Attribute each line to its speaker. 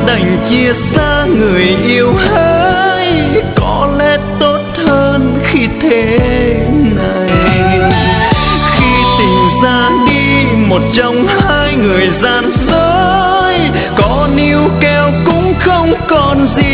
Speaker 1: đành chia xa người yêu hỡi, có lẽ tốt hơn khi thế này. Khi tình ra đi một trong hai người gian dối, có níu kéo cũng không còn gì